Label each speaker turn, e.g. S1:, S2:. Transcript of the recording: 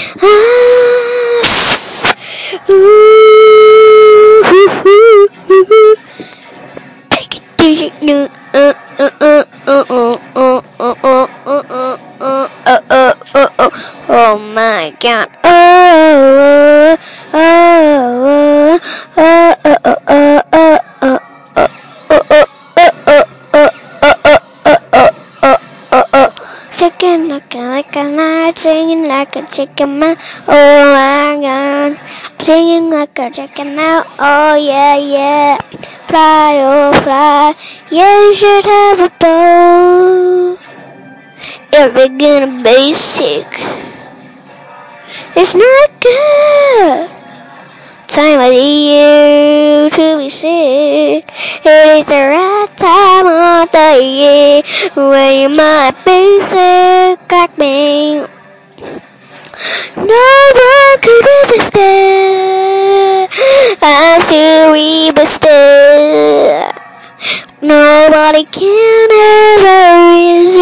S1: Ooh, ooh, ooh, ooh. Take it, DJ. Oh my God. Chicken like a night, singing like a chicken man. Oh my God, singing like a chicken now. Oh yeah, yeah. Fly, oh fly. Yeah, you should have a bow. If we're gonna be sick, it's not good. Time of the year to be sick. It is the right time of the year when you might be sick like me. No one could resist it. I should we resist. Nobody can ever resist.